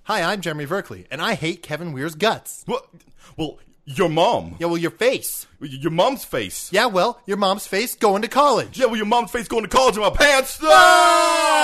Hi, I'm Jeremy Verkley, and I hate Kevin Weir's guts. Well, your mom. Yeah, well, your face. Your mom's face. Yeah, well, your mom's face going to college. Yeah, well, your mom's face going to college in my pants. Ah!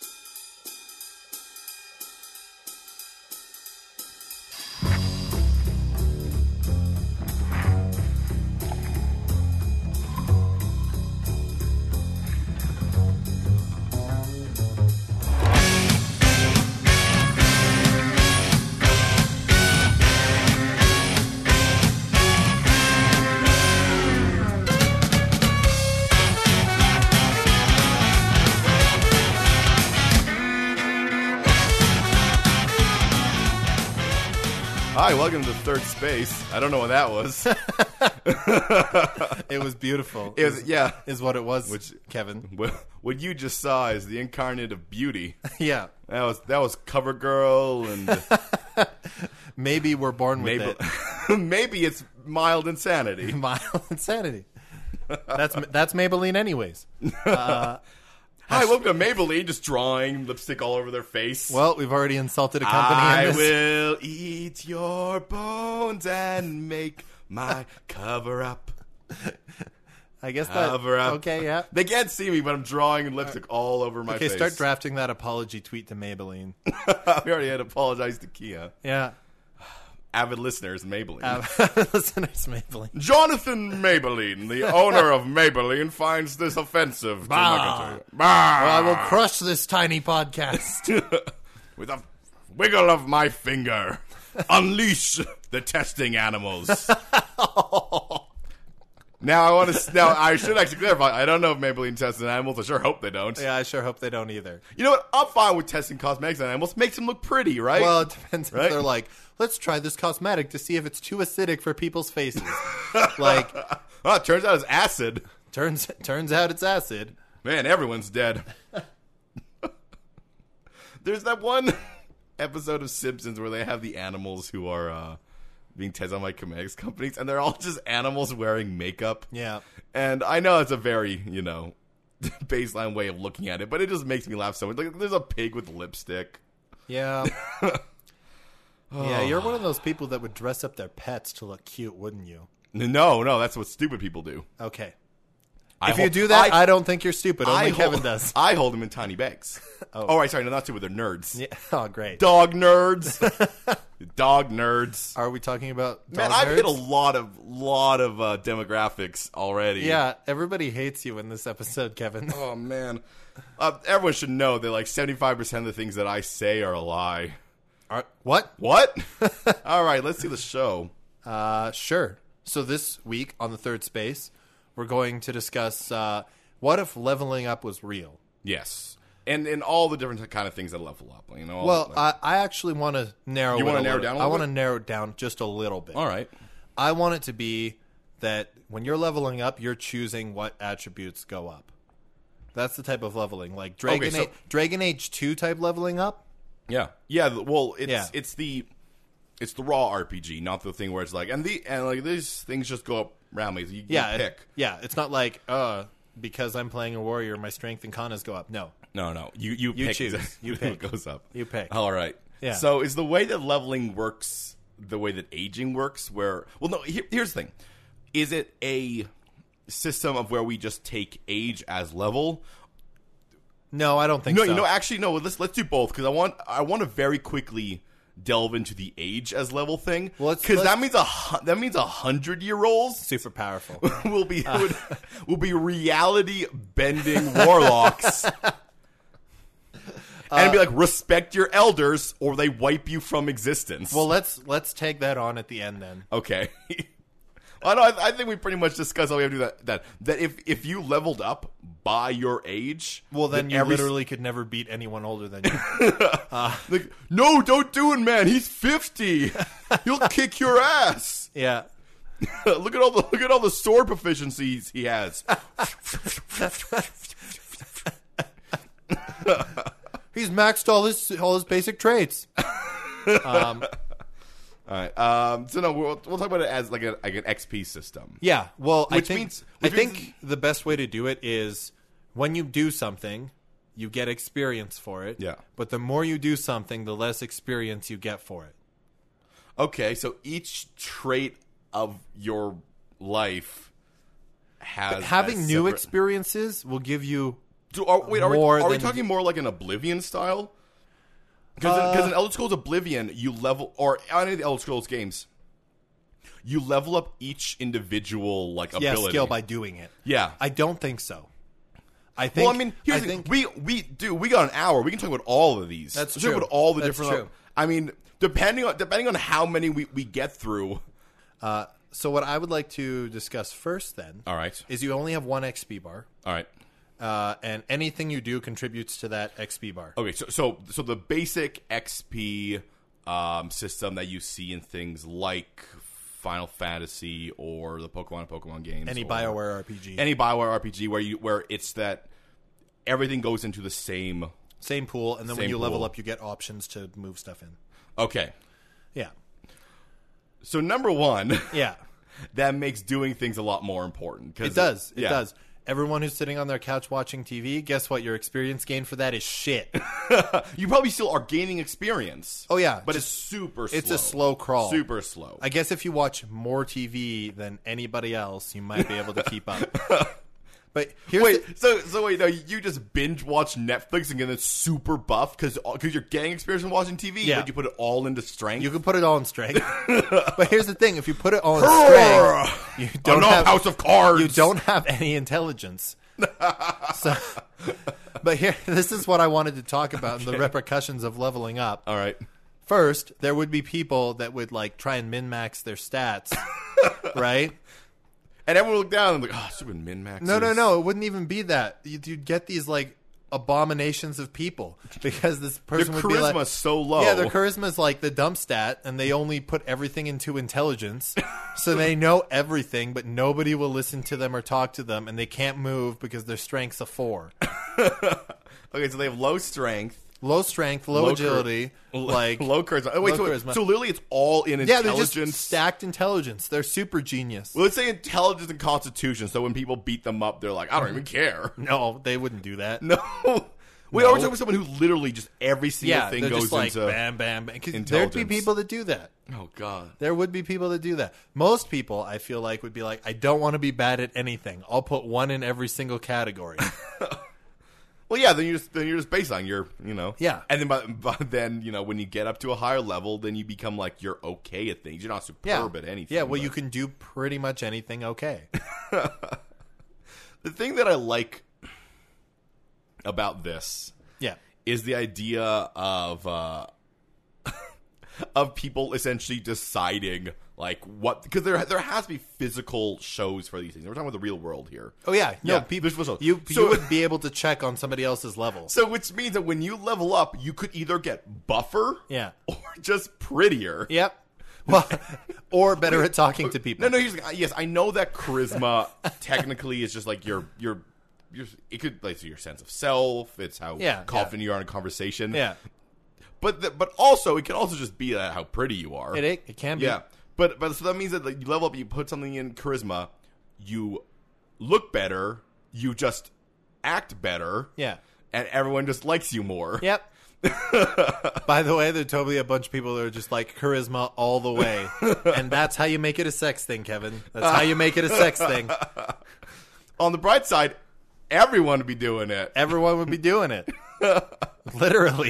Hi, welcome to Third Space. I don't know what that was. It was beautiful. It was, yeah. Is what it was, Kevin. What you just saw is the incarnate of beauty. Yeah. That was CoverGirl and Maybe we're born with it. Maybe it's mild insanity. Mild insanity. That's Maybelline anyways. Hi, welcome to Maybelline, just drawing lipstick all over their face. Well, we've already insulted a company I in this. will eat your bones and make my cover up. I guess that. Cover up. Okay, yeah. They can't see me, but I'm drawing lipstick all over my face. Okay, start drafting that apology tweet to Maybelline. We already had apologized to Kia. Yeah. Avid listeners, Maybelline. Listeners, Maybelline. Jonathan Maybelline, the owner of Maybelline, finds this offensive to my country. Well, I will crush this tiny podcast. With a wiggle of my finger, unleash the testing animals. Now I should actually clarify. I don't know if Maybelline tests animals. I sure hope they don't. Yeah, I sure hope they don't either. You know what? I'm fine with testing cosmetics on animals. Makes them look pretty, right? Well, it depends Right? if they're like, let's try this cosmetic to see if it's too acidic for people's faces. Like, it turns out it's acid. turns out it's acid. Man, everyone's dead. There's that one episode of Simpsons where they have the animals who are being tested on by cosmetics companies, and they're all just animals wearing makeup. Yeah. And I know it's a very, baseline way of looking at it, but it just makes me laugh so much. Like, there's a pig with lipstick. Yeah. Yeah, you're one of those people that would dress up their pets to look cute, wouldn't you? No, that's what stupid people do. Okay. I If you hold- do that, I don't think you're stupid. Only I Kevin hold- does. I hold them in tiny bags. Oh. Right, sorry, no, not stupid. They're nerds. Yeah. Oh, great. Dog nerds. Dog nerds. Are we talking about dog Man, I've nerds? hit a lot of demographics already. Yeah, everybody hates you in this episode, Kevin. Oh, man. Everyone should know that, 75% of the things that I say are a lie. What? What? All right, let's see the show. Sure. So this week on the Third Space, we're going to discuss what if leveling up was real? Yes. And all the different kind of things that level up. Well, I actually want to narrow it You down. wanna narrow it down a I little want to bit? narrow it down just a little bit. all right. I want it to be that when you're leveling up, you're choosing what attributes go up. That's the type of leveling. Like Dragon Age 2 type leveling up. Yeah. Yeah, well, Yeah. it's the raw RPG, not the thing where it's like these things just go up randomly. You pick. Yeah, it's not like, because I'm playing a warrior, my strength and kanas go up. No. No. You pick choose. exactly You pick. what goes up. You pick. All right. Yeah. So is the way that leveling works the way that aging works? Here's the thing. Is it a system of where we just take age as level? No, I don't think so. Actually, no. Let's do both because I want to very quickly delve into the age as level thing. Because that means 100-year-olds Super powerful. will be reality bending warlocks. And be like, respect your elders, or they wipe you from existence. Well, let's take that on at the end then. Okay. I think we pretty much discussed how we have to do that. That if you leveled up by your age, Well, then you literally could never beat anyone older than you. no, don't do it, man. He's 50. He'll kick your ass. Yeah. look at all the sword proficiencies he has. He's maxed all his basic traits. All right. So no, we'll talk about it as like an XP system. Yeah. Well, I Which think means- the best way to do it is when you do something, you get experience for it. Yeah. But the more you do something, the less experience you get for it. Okay, so each trait of your life has Having a new separate- experiences will give you Are more we than- talking more like an Oblivion style? Because in Elder Scrolls Oblivion, you level, or any of the Elder Scrolls games, you level up each individual ability. skill by doing it. Yeah. I don't think so. I think. Well, I mean, here's the thing. We got an hour. We can talk about all of these. That's Let's true. Talk about all the That's different. true. I mean, depending on how many we get through. So what I would like to discuss first, then, All right. is you only have one XP bar, All right. and anything you do contributes to that XP bar. Okay. So the basic XP system that you see in things like Final Fantasy or the Pokemon games, Any or BioWare RPG, any BioWare RPG where it's that everything goes into the same. same pool, and then when Same you level pool. up, you get options to move stuff in. Okay. Yeah, So number one, yeah, that makes doing things a lot more important. 'Cause it does. It yeah. does. Everyone who's sitting on their couch watching TV, guess what? Your experience gain for that is shit. You probably still are gaining experience. Oh, yeah. But it's super slow. It's a slow crawl. Super slow. I guess if you watch more TV than anybody else, you might be able to keep up. But here's Wait, so wait, no, you just binge watch Netflix and get it super buff because you're getting experience from watching TV, Yeah. but you put it all into strength. you can put it all in strength. But here's the thing: if you put it all in strength, you don't have House of Cards. you don't have any intelligence. But this is what I wanted to talk about: the repercussions of leveling up. All right. First, there would be people that would try and min-max their stats, right? And everyone looked down and like, oh, stupid min-maxers. No. It wouldn't even be that. You'd get these abominations of people because this Their person would be like, charisma's so low. yeah, their charisma's like the dump stat, and they only put everything into intelligence, so they know everything, but nobody will listen to them or talk to them, and they can't move because their strength's a 4. Okay, so they have low strength. Low strength, low agility, low charisma. Oh, wait, low so, charisma. so literally it's all in Yeah, intelligence. they're just stacked intelligence. They're super genius. Well, let's say intelligence and constitution. So when people beat them up, they're like, I don't even care. No, they wouldn't do that. No. We always talk about someone who literally just every single Yeah, thing they're goes just like into bam, bam, bam. 'Cause there'd intelligence. be people that do that. Oh, God. There would be people that do that. Most people, I feel like, would be like, I don't want to be bad at anything. I'll put 1 in every single category. Well, yeah, then you're just baseline. You're, Yeah. And then, but then, when you get up to a higher level, then you become like you're okay at things. You're not superb at anything. Yeah, well, but you can do pretty much anything okay. The thing that I like about this Yeah. is the idea of of people essentially deciding what, because there has to be physical shows for these things. We're talking about the real world here. Oh, yeah. No, Yeah, people, there's physical- you So- would be able to check on somebody else's level. So which means that when you level up, you could either get buffer, Yeah. or just prettier. Yep. Well, or better at talking to people. No. Yes, I know that charisma technically is just like your it could like your sense of self. It's how confident you are in a conversation. Yeah. But also it can also just be how pretty you are. It can be. Yeah. But so that means that you level up, you put something in charisma, you look better, you just act better. Yeah. And everyone just likes you more. Yep. By the way, there's totally a bunch of people that are just like charisma all the way. And that's how you make it a sex thing, Kevin. That's how you make it a sex thing. On the bright side, everyone would be doing it. Everyone would be doing it. Literally.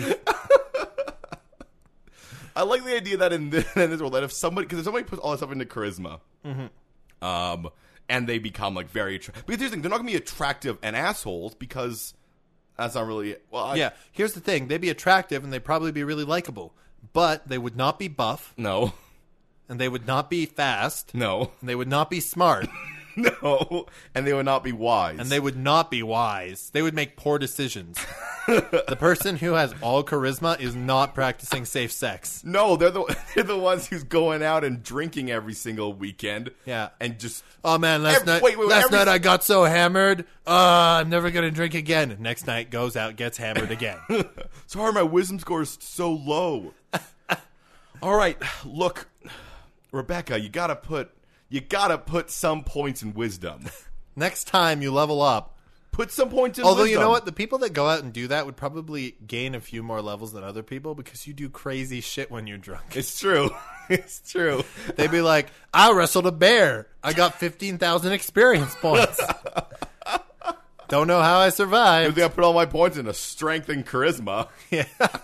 I like the idea that in this world, that if somebody puts all that stuff into charisma, and they become very because here's the thing, they're not going to be attractive and assholes because that's not really yeah. Here's the thing: they'd be attractive and they'd probably be really likable, but they would not be buff, No, and they would not be fast, no, and they would not be smart, no, and they would not be wise, and they would not be wise. They would make poor decisions. The person who has all charisma is not practicing safe sex. no, they're the ones who's going out and drinking every single weekend. Yeah. and just Oh man, last night I got so hammered. I'm never gonna drink again. Next night goes out, gets hammered again. sorry, my wisdom score is so low. All right, look, Rebecca, you gotta put some points in wisdom. Next time you level up, Put some points in Although, wisdom. you know what? The people that go out and do that would probably gain a few more levels than other people because you do crazy shit when you're drunk. It's true. It's true. They'd be like, I wrestled a bear. I got 15,000 experience points. Don't know how I I survived. think I put all my points into strength and charisma. Yeah.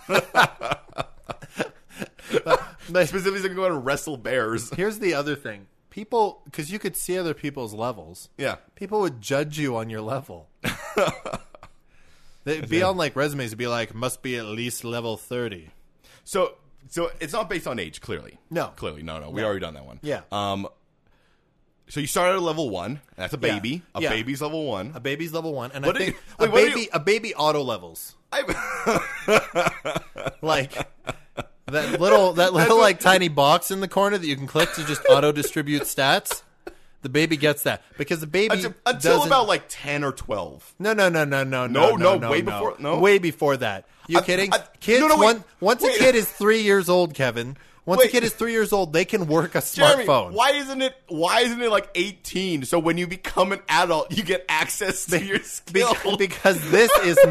Specifically, so I can go out and wrestle bears. Here's the other thing. People, because you could see other people's levels. Yeah. People would judge you on your level. They'd be on like resumes. It'd be like, must be at least level 30. So it's not based on age, clearly. No. Clearly, no. We already done that one. Yeah. So you started at level 1. That's a baby. Yeah. A baby's level 1. A baby's level 1, and What I do think you- a baby auto levels. Like that little like tiny box in the corner that you can click to just auto distribute stats. The baby gets that because the baby Until doesn't- about like 10 or 12. No, Way before. No, way before that. You kidding? Kids, no, wait. once Wait. a kid is 3 years old, Kevin. Once Wait. a kid is 3 years old, they can work a Jeremy, smartphone. why isn't it like 18? So when you become an adult, you get access to your skills. Because this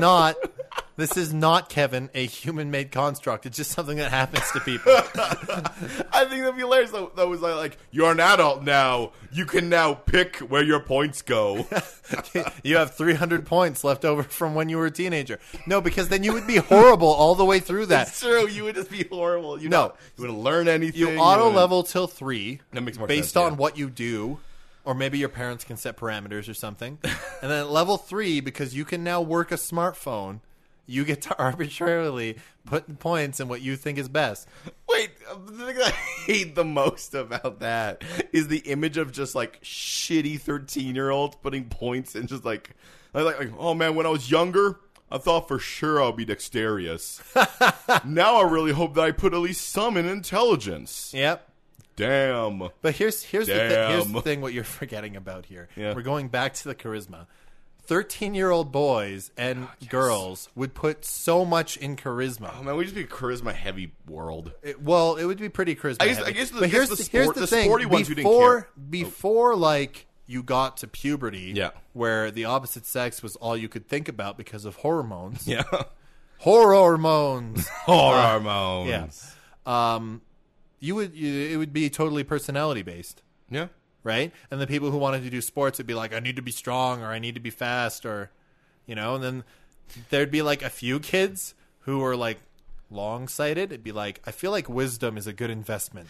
is not, Kevin, a human-made construct. It's just something that happens to people. I think that'd be hilarious. That was like, you're an adult now. You can now pick where your points go. You have 300 points left over from when you were a teenager. No, because then you would be horrible all the way through that. That's true. You would just be horrible. You No. wouldn't learn anything. You auto level till 3. That makes more based sense, on yeah. what you do, or maybe your parents can set parameters or something. And then at level 3, because you can now work a smartphone, you get to arbitrarily put points in what you think is best. Wait, the thing that I hate the most about that is the image of just like shitty 13-year-olds putting points in just like, oh man, when I was younger, I thought for sure I'll be dexterous. Now I really hope that I put at least some in intelligence. Yep. Damn. But here's the Damn. thing what you're forgetting about here. Yeah. We're going back to the charisma. 13-year-old boys and girls would put so much in charisma. Oh man, we just be a charisma heavy world. It would be pretty charisma. I guess heavy. the- But here's the the sport- the thing. sporty ones we didn't care. Before like you got to puberty, Yeah. where the opposite sex was all you could think about because of hormones. Yeah. Hormones. Hormones. Yeah. It would be totally personality based, Yeah. right? And the people who wanted to do sports would be like, I need to be strong, or I need to be fast, or and then there'd be like a few kids who were like long-sighted. It'd be like, I feel like wisdom is a good investment.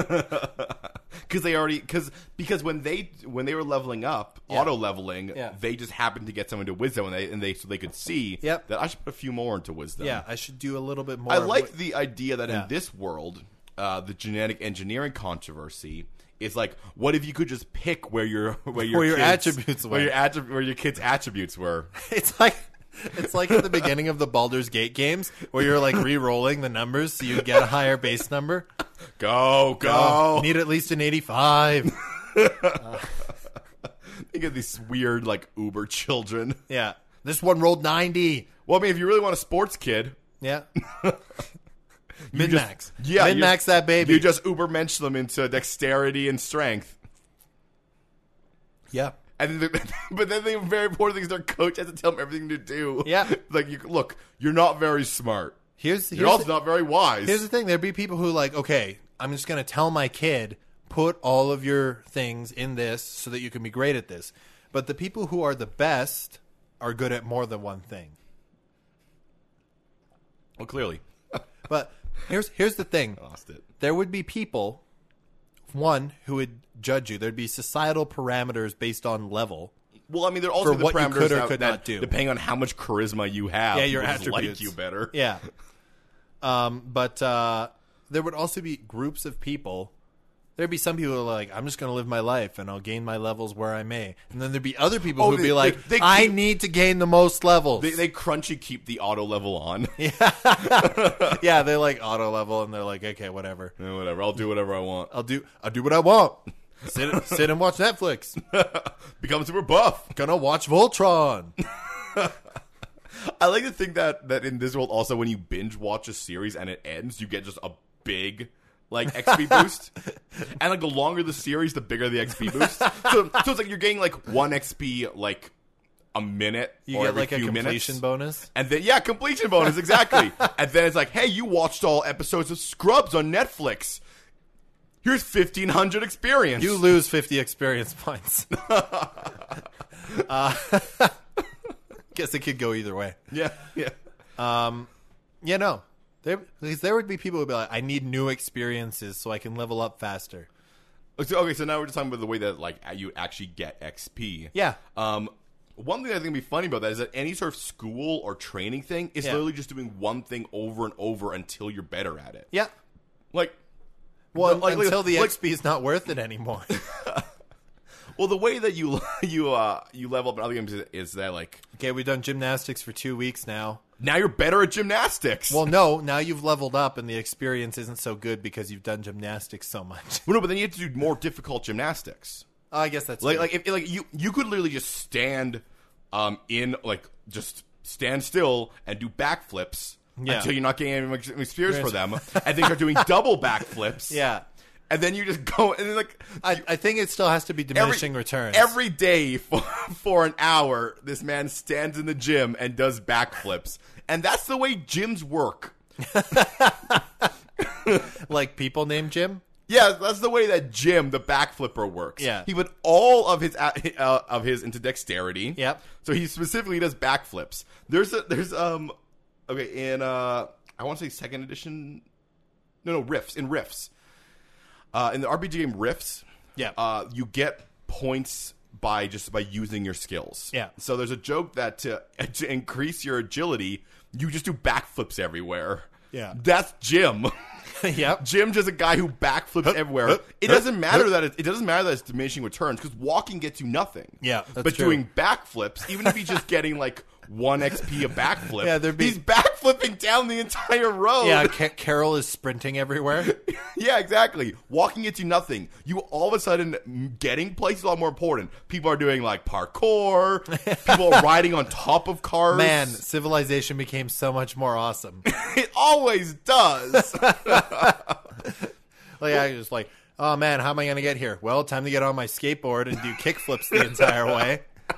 Because when they were leveling up, Yeah. auto leveling, Yeah. they just happened to get someone to wisdom, so they could see Yep. that I should put a few more into wisdom. Yeah, I should do a little bit more. I of like what- the idea that Yeah. in this world, the genetic engineering controvery is like, what if you could just pick where your attributes were. where your kids' attributes were? It's like at the beginning of the Baldur's Gate games where you're like re-rolling the numbers so you get a higher base number. Go. Need at least an 85. You get these weird like Uber children. Yeah. This one rolled 90. Well, I mean, if you really want a sports kid, Yeah. you Min-max. just- Yeah, Min-max that baby. You just Uber mensch them into dexterity and strength. Yeah. And then but then the very important thing is their coach has to tell them everything to do. Yeah. Like, look, you're not very smart. Here's You're also not very wise. Here's the thing. There'd be people who like, okay, I'm just going to tell my kid, put all of your things in this so that you can be great at this. But the people who are the best are good at more than one thing. Well, clearly. But here's the thing. Lost it. There would be people, one, who would judge you. There'd be societal parameters based on level. Well, I mean, there are also For the what you parameters could or that, could that not do. depending on how much charisma you have. Yeah, your people just attributes. like you better. Yeah. But there would also be groups of people. There'd be some people who are like, I'm just going to live my life and I'll gain my levels where I may. And then there'd be other people who'd be like, I need to gain the most levels. They crunchy keep the auto level on. Yeah, they like auto level and they're like, okay, whatever. Yeah, whatever. I'll do whatever I want. I'll do what I want. Sit and watch Netflix. Become super buff. Gonna watch Voltron. I like to think that in this world also when you binge watch a series and it ends, you get just a big like XP boost. And like the longer the series, the bigger the XP boost. So it's like you're getting like 1 XP like a minute You or get every like a few completion minutes. bonus. And then, yeah, completion bonus, exactly. And then it's like, hey, you watched all episodes of Scrubs on Netflix. Here's 1,500 experience. You lose 50 experience points. Guess it could go either way. Yeah. Yeah, no. There would be people who would be like, I need new experiences so I can level up faster. Okay, so now we're just talking about the way that like you actually get XP. Yeah. One thing I think would be funny about that is that any sort of school or training thing is literally just doing one thing over and over until you're better at it. Yeah. Like, well, until the XP is not worth it anymore. well, the way that you level up in other games is that like, okay, we've done gymnastics for 2 weeks now. Now you're better at gymnastics. Well, no, now you've leveled up and the experience isn't so good because you've done gymnastics so much. Well, no, but then you have to do more difficult gymnastics. I guess that's like true. like if like you could literally just stand just stand still and do backflips until you're not getting any experience for them, and then you're doing double backflips. Yeah. And then you just go and then like I think it still has to be diminishing returns. Every day for an hour, this man stands in the gym and does backflips, and that's the way gyms work. Like people named Jim. Yeah, that's the way that Jim, the backflipper, works. Yeah. He put all of his into dexterity. Yep. So he specifically does backflips. There's okay in I want to say second edition. No, Rifts. In Rifts. In the RPG game Rifts, you get points by using your skills. Yeah. So there's a joke that to increase your agility, you just do backflips everywhere. Yeah. That's Jim. Yep. Jim's just a guy who backflips everywhere. It doesn't matter that it's diminishing returns because walking gets you nothing. Yeah, that's but true. doing backflips, even if he's just getting like 1 XP a backflip, he's he's backflipping down the entire road. Yeah, Carol is sprinting everywhere. Yeah, exactly. Walking gets you nothing. You all of a sudden getting places is a lot more important. People are doing like parkour. People are riding on top of cars. Man, civilization became so much more awesome. It always does. Like I was like, oh man, how am I going to get here? Well, time to get on my skateboard and do kickflips the entire way.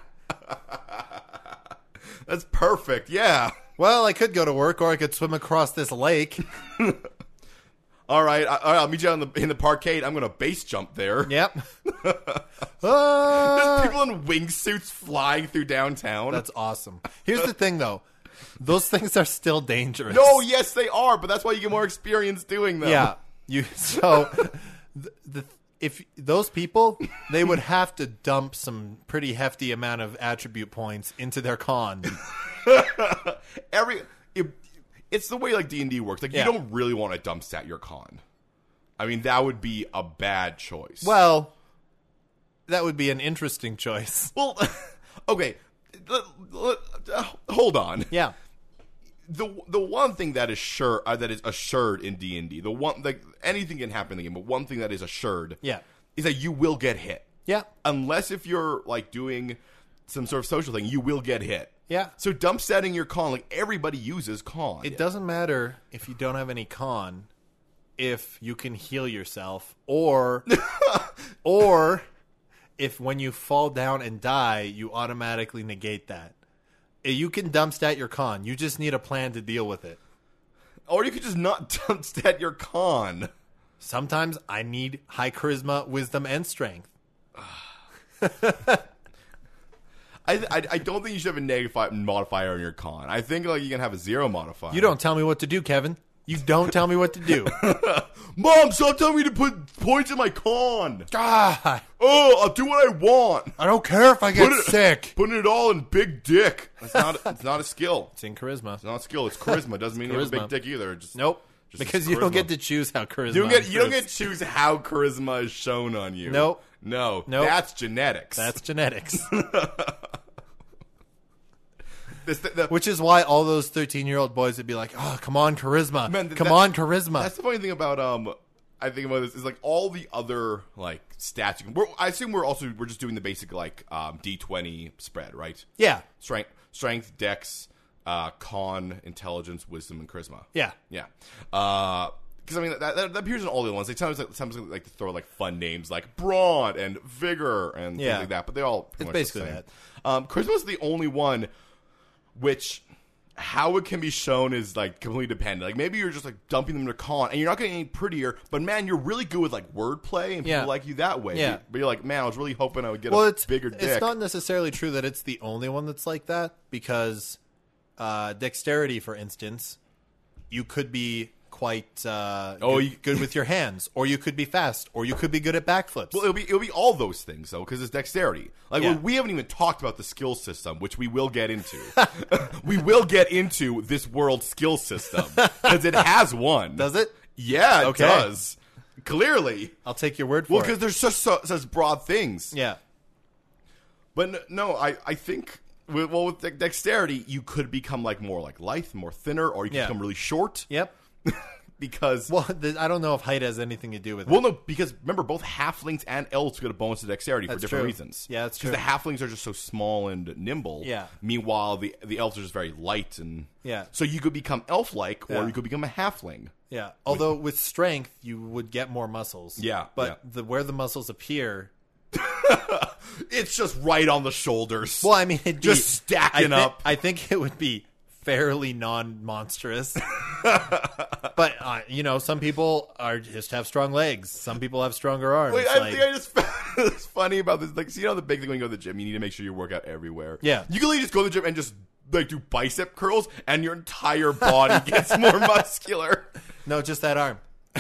That's perfect. Yeah. Well, I could go to work or I could swim across this lake. All right, I'll meet you in the parkade. I'm going to base jump there. Yep. There's people in wingsuits flying through downtown. That's awesome. Here's the thing, though. Those things are still dangerous. No, yes, they are, but that's why you get more experience doing them. Yeah. If those people, they would have to dump some pretty hefty amount of attribute points into their con. It's the way like D&D works. Like you don't really want to dump stat your con. I mean, that would be a bad choice. Well, that would be an interesting choice. Well, okay, hold on. Yeah. The one thing that is assured in D&D, the one like anything can happen in the game, but one thing that is assured, is that you will get hit. Yeah. Unless if you're like doing some sort of social thing, you will get hit. Yeah. So dump setting your con, like everybody uses con. It doesn't matter if you don't have any con, if you can heal yourself, or if when you fall down and die, you automatically negate that. You can dump stat your con. You just need a plan to deal with it. Or you could just not dump stat your con. Sometimes I need high charisma, wisdom, and strength. I don't think you should have a negative modifier on your con. I think like you can have a 0 modifier. You don't tell me what to do, Kevin. You don't tell me what to do. Mom, stop telling me to put points in my con. God. Oh, I'll do what I want. I don't care if I get sick. Putting it all in big dick. It's not a skill. It's in charisma. It's not a skill. It's charisma. Doesn't mean you have a big dick either. Nope. Because you don't get to choose how charisma You don't get to choose how charisma is shown on you. Nope. No. That's genetics. That's genetics. Which is why all those 13-year-old boys would be like, "Oh, come on, charisma! Come on, charisma!" That's the funny thing about I think about this is like all the other like stats. I assume we're just doing the basic like D20 spread, right? Yeah. Strength, dex, con, intelligence, wisdom, and charisma. Yeah. Yeah. because I mean that appears in all the ones. They sometimes like to throw like fun names like brawn and vigor and things like that, but they all it's basically that. Charisma is the only one which how it can be shown is like completely dependent. Like maybe you're just like dumping them to con, and you're not getting any prettier. But man, you're really good with like wordplay, and people like you that way. Yeah. But you're like, man, I was really hoping I would get a bigger dick. It's not necessarily true that it's the only one that's like that, because dexterity, for instance, you could be quite good with your hands, or you could be fast, or you could be good at backflips. Well, it'll be all those things though, because it's dexterity. Like we haven't even talked about the skill system, which we will get into. We will get into this world skill system because it has one. Does it? Yeah, it does. Clearly, I'll take your word for it. Well, because there's such broad things. Yeah, but no, I think. With dexterity, you could become like more like lithe, more thinner, or you can become really short. Yep. Because I don't know if height has anything to do with it. Well, no, because remember, both halflings and elves get a bonus to dexterity for different reasons. Yeah, that's true. Because the halflings are just so small and nimble. Yeah. Meanwhile, the elves are just very light and yeah. So you could become elf-like, or you could become a halfling. Yeah. Although with strength, you would get more muscles. Yeah. But where the muscles appear, it's just right on the shoulders. Well, I mean, it'd just stacking up. I think it would be fairly non-monstrous. But some people just have strong legs. Some people have stronger arms. Wait, I think I just found it's funny about this. Like, the big thing when you go to the gym, you need to make sure you work out everywhere. Yeah, you can just go to the gym and just like do bicep curls, and your entire body gets more muscular. No, just that arm.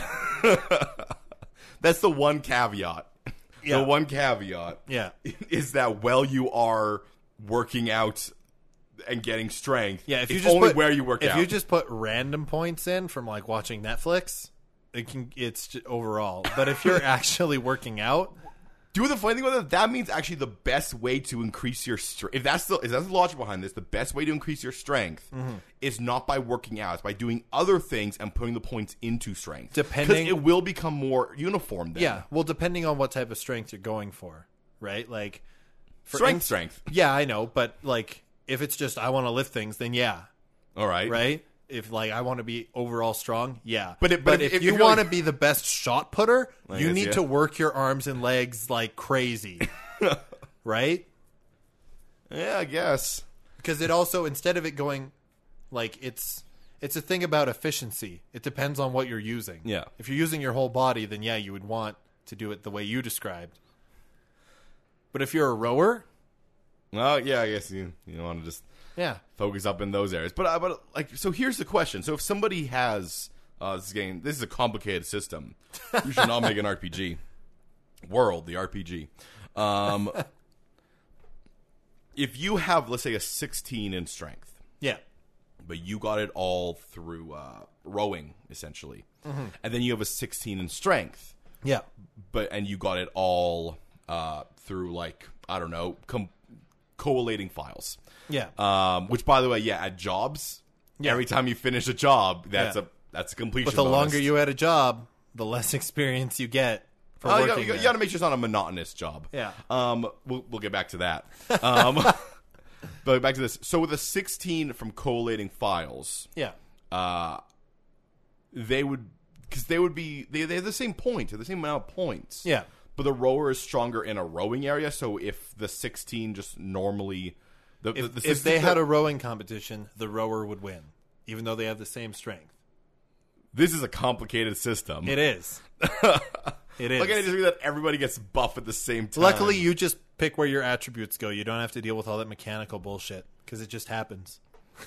That's the one caveat. Yeah. The one caveat. Yeah, is that while you are working out and getting strength, if you it's just only where you work out. If you just put random points in from like watching Netflix, it's just overall. But if you're actually working out, the funny thing about that means actually the best way to increase your strength. If that's the logic behind this, the best way to increase your strength is not by working out; it's by doing other things and putting the points into strength. Because it will become more uniform. Then. Yeah, well, depending on what type of strength you're going for, right? Like strength. Yeah, I know, but like. If it's just I want to lift things, then all right, right. If like I want to be overall strong, But if you want to be the best shot putter, you need to work your arms and legs like crazy, right? Yeah, I guess because it also instead of it going like it's a thing about efficiency. It depends on what you're using. Yeah, if you're using your whole body, then you would want to do it the way you described. But if you're a rower. Well, yeah, I guess you want to just focus up in those areas. But so here's the question. So if somebody has this is a complicated system. You should not make an RPG. World, the RPG. If you have, let's say, a 16 in strength. Yeah. But you got it all through rowing, essentially. Mm-hmm. And then you have a 16 in strength. Yeah. And you got it all through, like, I don't know, collating files. Yeah. Which, by the way, at jobs, every time you finish a job, that's a completion. But the bonus. longer you had a job, the less experience you get for working. You got to make sure it's not a monotonous job. Yeah. We'll get back to that. But back to this. So with a 16 from collating files, they have the same point, the same amount of points. Yeah. But the rower is stronger in a rowing area, so if the 16 just normally... If they had a rowing competition, the rower would win, even though they have the same strength. This is a complicated system. It is. It is. Like, I just mean that everybody gets buff at the same time. Luckily, you just pick where your attributes go. You don't have to deal with all that mechanical bullshit, because it just happens.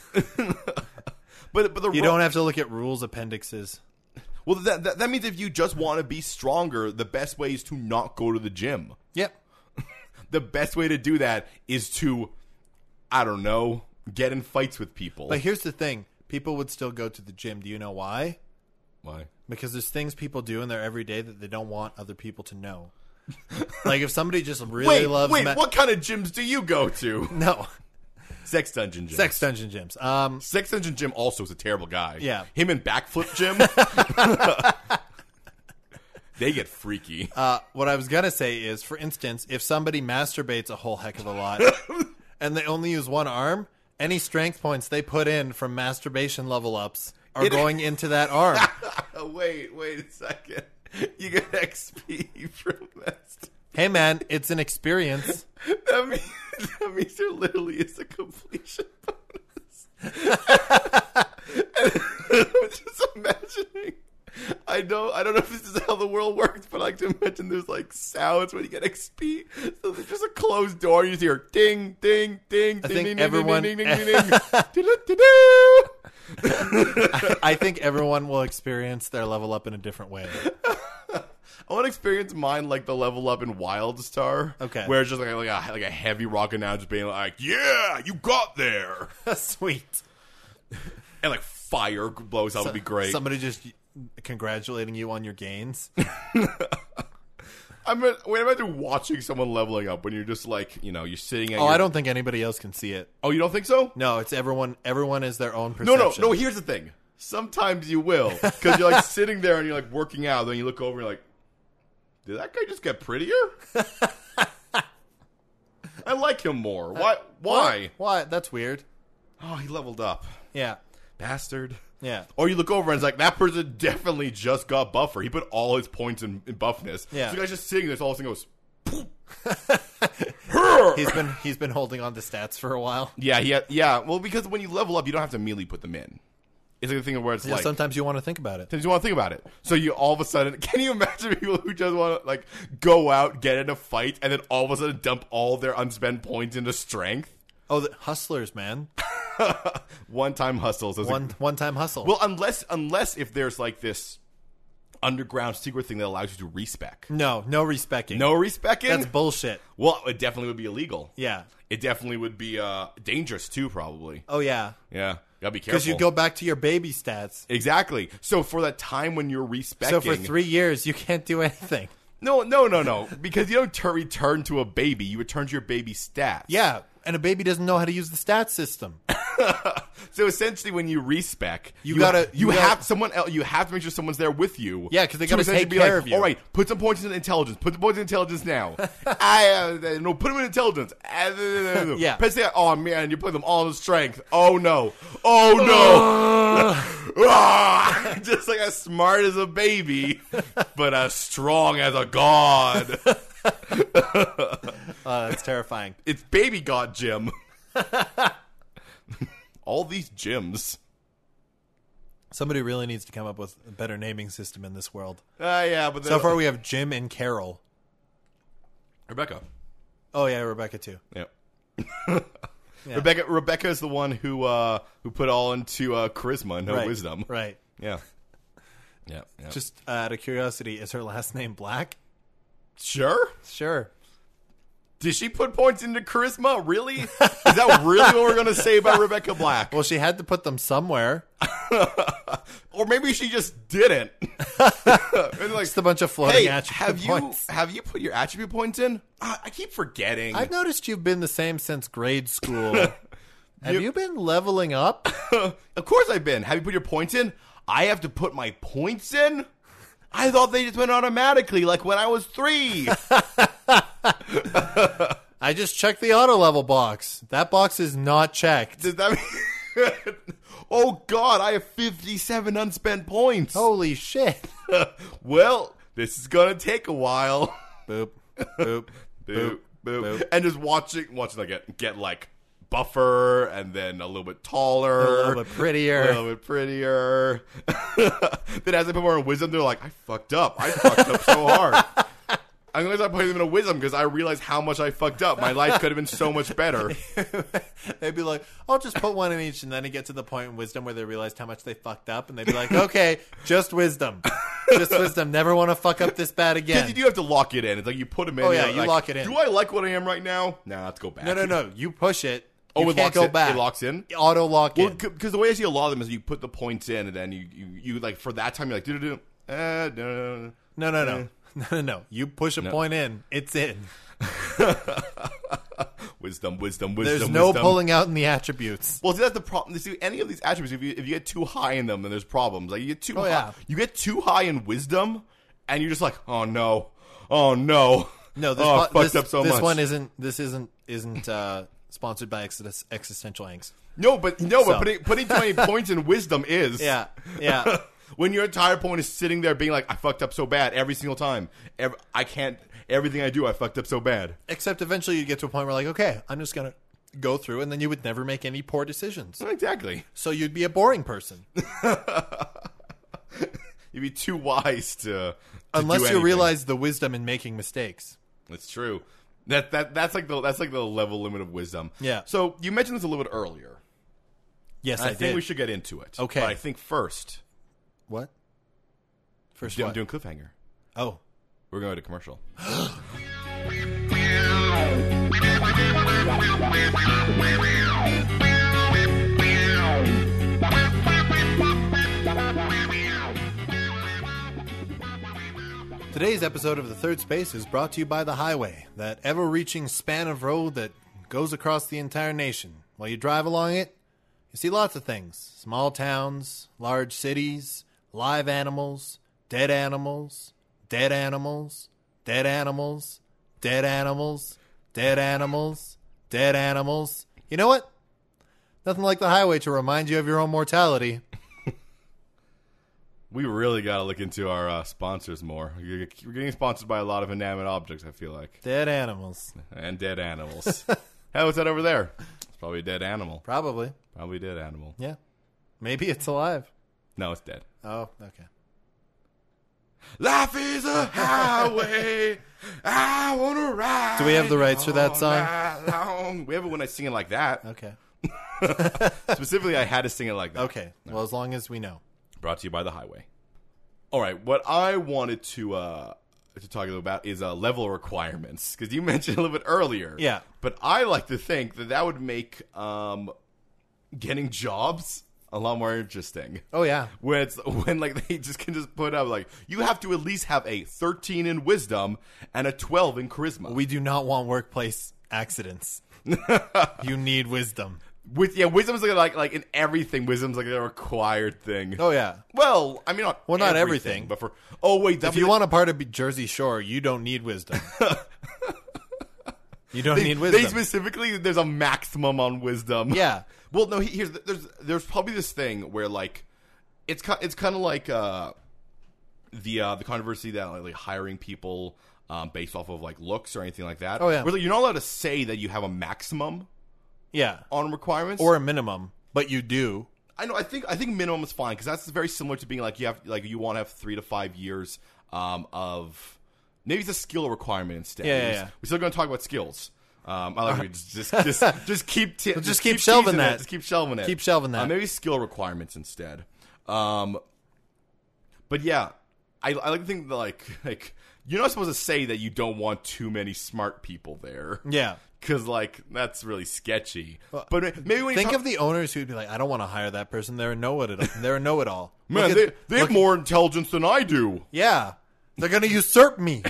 But you don't have to look at rules appendixes. Well, that means if you just want to be stronger, the best way is to not go to the gym. Yep. The best way to do that is to, I don't know, get in fights with people. But here's the thing. People would still go to the gym. Do you know why? Why? Because there's things people do in there every day that they don't want other people to know. Like if somebody just really loves... Wait, what kind of gyms do you go to? No. Sex Dungeon gyms. Sex Dungeon gyms. Sex Dungeon Jim also is a terrible guy. Yeah. Him and Backflip Jim. They get freaky. What I was going to say is, for instance, if somebody masturbates a whole heck of a lot and they only use one arm, any strength points they put in from masturbation level ups are going into that arm. Wait a second. You get XP from this. Hey, man, it's an experience. That means there literally is a completion bonus. I'm just imagining. I don't know if this is how the world works, but I like to imagine there's like sounds when you get XP. So there's just a closed door. You just hear ding, ding, ding, I ding, think ding, everyone. ding, ding, ding, ding, ding, ding. I think everyone will experience their level up in a different way. I want to experience mine like the level up in WildStar. Okay. Where it's just like a heavy rock announcer being like, yeah, you got there. Sweet. And like fire blows up would be great. Somebody just congratulating you on your gains. I'm imagine watching someone leveling up when you're just like, you're sitting at I don't think anybody else can see it. Oh, you don't think so? No, it's everyone. Everyone is their own perception. No, here's the thing. Sometimes you will. Because you're like sitting there and you're like working out. Then you look over and you're like, did that guy just get prettier? I like him more. Why? Why? That's weird. Oh, he leveled up. Yeah. Bastard. Yeah. Or you look over and it's like, that person definitely just got buffer. He put all his points in buffness. Yeah. So the guy's just sitting there, so all of a sudden goes, He's been holding on to stats for a while. Yeah. Well, because when you level up, you don't have to immediately put them in. It's like the thing where it's like, sometimes you want to think about it. sometimes you want to think about it. So you all of a sudden, can you imagine people who just want to like go out, get in a fight, and then all of a sudden dump all their unspent points into strength? Oh, the hustlers, man. One-time hustles. One-time hustle. Well, unless if there's like this underground secret thing that allows you to respec. No respecking. No respecking? That's bullshit. Well, it definitely would be illegal. Yeah. It definitely would be dangerous too, probably. Oh, yeah. Yeah. Gotta be careful. Because you go back to your baby stats. Exactly. So for that time when you're respecking... So for 3 years, you can't do anything. No. Because you don't return to a baby. You return to your baby stats. Yeah. And a baby doesn't know how to use the stat system. So essentially, when you respec, you have to make sure someone's there with you. Yeah, because they gotta essentially take care of you. All right, put some points in intelligence. Put the points in intelligence now. Put them in intelligence. Yeah. Press that. Oh man, you put them all in strength. Oh no. Just like as smart as a baby, but as strong as a god. That's terrifying. It's baby god Jim. All these gyms. Somebody really needs to come up with a better naming system in this world. Yeah, but so far we have Jim and Carol. Rebecca. Oh yeah, Rebecca too. Yeah. Yeah. Rebecca is the one who put all into charisma and no wisdom. Right. Yeah. Just out of curiosity, is her last name Black? Sure. Did she put points into charisma? Really? Is that really what we're going to say about Rebecca Black? Well, she had to put them somewhere. Or maybe she just didn't. Just a bunch of floating attribute points. Have you put your attribute points in? I keep forgetting. I've noticed you've been the same since grade school. Have you been leveling up? Of course I've been. Have you put your points in? I have to put my points in? I thought they just went automatically, like when I was 3. I just checked the auto level box. That box is not checked. Does that mean... Oh, God, I have 57 unspent points. Holy shit. Well, this is going to take a while. Boop, boop, boop, boop. And just watching like get like buffer and then a little bit taller. A little bit prettier. Then as I put more in wisdom, they're like, I fucked up so hard. I'm going to start putting them in a wisdom because I realized how much I fucked up. My life could have been so much better. They'd be like, I'll just put one in each, and then it get to the point in wisdom where they realized how much they fucked up, and they'd be like, okay, just wisdom. Just wisdom. Never want to fuck up this bad again. Because you do have to lock it in. It's like you put them in. Oh, yeah, you lock it in. Do I like what I am right now? Nah, let's go back. No. You push it. Oh, you can't go back. It locks in? Auto lock in. Because the way I see a lot of them is you put the points in, and then you like, for that time, you're like, No. You push a point in. It's in. Wisdom. There's no pulling out in the attributes. Well, see, that's the problem. See, any of these attributes, if you get too high in them, then there's problems. Like you get too high. Yeah. You get too high in wisdom, and you're just like, oh no. No, fucked up so much. This one isn't sponsored by existential angst. No, but putting too many points in wisdom is. Yeah. When your entire point is sitting there being like, I fucked up so bad every single time. Everything I do, I fucked up so bad. Except eventually you get to a point where like, okay, I'm just going to go through, and then you would never make any poor decisions. Exactly. So you'd be a boring person. You'd be too wise to unless do you anything. realize the wisdom in making mistakes. It's true. That's like the level limit of wisdom. Yeah. So you mentioned this a little bit earlier. Yes, I I think did. we should get into it. Okay. But I think first, What? First I'm what? doing cliffhanger. Oh. We're going to commercial. Today's episode of The Third Space is brought to you by The Highway, that ever-reaching span of road that goes across the entire nation. While you drive along it, you see lots of things. Small towns, large cities, live animals, dead animals, dead animals, dead animals, dead animals, dead animals, dead animals. You know what? Nothing like The Highway to remind you of your own mortality. We really got to look into our sponsors more. We're getting sponsored by a lot of inanimate objects, I feel like. Dead animals. And dead animals. Hey, what's that over there? It's probably a dead animal. Probably. Probably a dead animal. Yeah. Maybe it's alive. No, it's dead. Oh, okay. Life is a highway. I want to ride. Do we have the rights for that all song? night long. We have it when I sing it like that. Okay. Specifically, I had to sing it like that. Okay. Well, as long as we know. Brought to you by The Highway. All right, what I wanted to talk a little about is level requirements, because you mentioned a little bit earlier. Yeah. But I like to think that would make getting jobs a lot more interesting. Oh, yeah. When like they just can just put up like you have to at least have a 13 in wisdom and a 12 in charisma. We do not want workplace accidents. You need wisdom. Wisdom's like in everything. Wisdom's like a required thing. Oh, yeah. Well, I mean, not not everything. but for If you want a part of Jersey Shore, you don't need wisdom. You don't need wisdom. They specifically, there's a maximum on wisdom. Yeah. Well, no. There's probably this thing where like it's kind of like the controversy that like hiring people based off of like looks or anything like that. Oh, yeah. Where like, you're not allowed to say that you have a maximum Yeah. on requirements Or a minimum, but you do. I know. I think minimum is fine because that's very similar to being like you want to have 3 to 5 years of maybe it's a skill requirement instead. Yeah. We're still going to talk about skills. I like we just keep shelving teasing that. it. Just keep shelving it. Keep shelving that. Maybe skill requirements instead. But yeah, I like to think that like you're not supposed to say that you don't want too many smart people there. Yeah. Because, like, that's really sketchy. But maybe when you Think of the owners who'd be like, I don't want to hire that person. They're a know-it-all. Man, they have more intelligence than I do. Yeah. They're going to usurp me.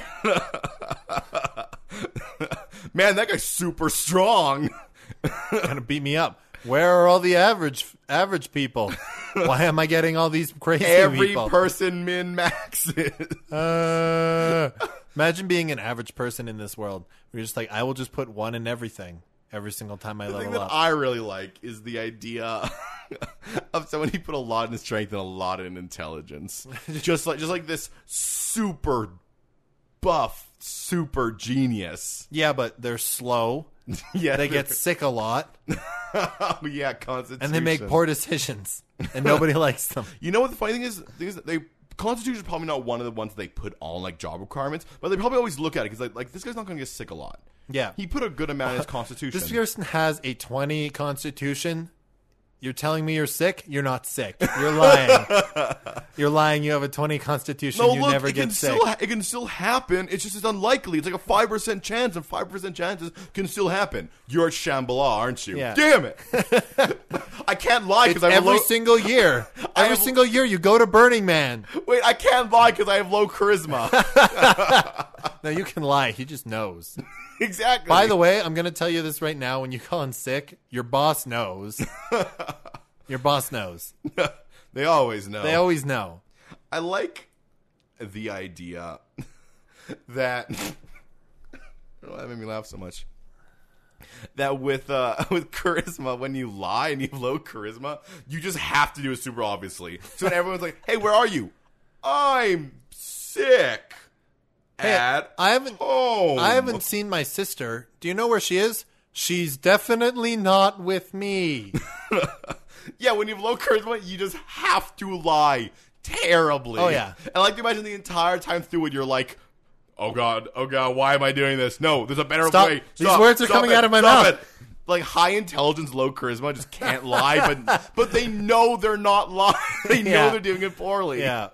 Man, that guy's super strong. Going to beat me up. Where are all the average people? Why am I getting all these crazy Every people? person min-maxes. Imagine being an average person in this world. We're just like, I will just put 1 in everything every single time I The thing level that up. I really like is the idea of someone who put a lot in strength and a lot in intelligence. just like this super buff, super genius. Yeah, but they're slow. Yeah, They get sick a lot. oh, yeah, Constitution. And they make poor decisions. And nobody likes them. You know what the funny thing is? The thing is that Constitution is probably not one of the ones they put on like job requirements, but they probably always look at it because like this guy's not going to get sick a lot. Yeah. He put a good amount in his Constitution. This person has a 20 constitution. You're telling me you're sick? You're not sick. You're lying. You're lying. You have a 20 constitution. No, you look, never it get can sick. it can still happen. It's just it's unlikely. It's like a 5% chance, and 5% chances can still happen. You're at Shambhala, aren't you? Yeah. Damn it! I can't lie because I have Every low. single year. Every have- single year you go to Burning Man. Wait, I can't lie because I have low charisma. No, you can lie. He just knows. Exactly. By the way, I'm going to tell you this right now. When you call in sick, your boss knows. Your boss knows. they always know. They always know. I like the idea that. Oh, that made me laugh so much. that with charisma, when you lie and you have low charisma, you just have to do it super obviously. So when everyone's like, "Hey, where are you?" "I'm sick at home." I haven't seen my sister. Do you know where she is? She's definitely not with me. Yeah, when you have low charisma, you just have to lie terribly. Oh, yeah. And I like to imagine the entire time through it, you're like, oh god, why am I doing this? No, there's a better Stop. way. These words are coming out of my mouth. It. Like high intelligence, low charisma just can't lie, but they know they're not lying. They know they're doing it poorly. Yeah.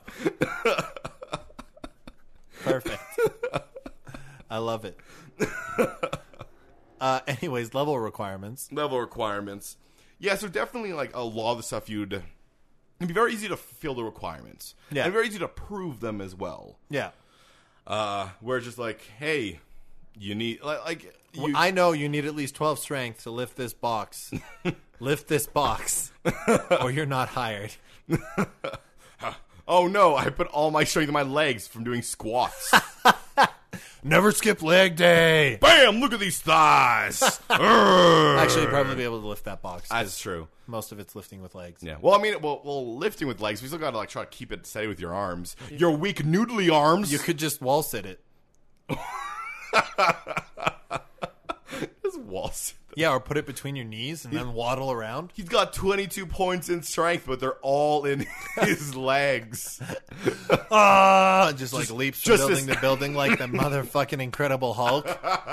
Perfect. I love it. Anyways, level requirements. Yeah, so definitely like a lot of the stuff it'd be very easy to fulfill the requirements. Yeah. And very easy to prove them as well. Yeah. Where it's just like, hey, you need I know you need at least 12 strength to lift this box. Lift this box, or you're not hired. Oh no, I put all my strength in my legs from doing squats. Never skip leg day. Bam! Look at these thighs. Actually, you'd probably be able to lift that box. That's true. Most of it's lifting with legs. Yeah. Well, I mean, lifting with legs, we still got to like try to keep it steady with your arms. Your weak noodly arms. You could just wall sit it. Just wall sit. Yeah, or put it between your knees and then waddle around. He's got 22 points in strength, but they're all in his legs. Just like leaps from building to building like the motherfucking Incredible Hulk.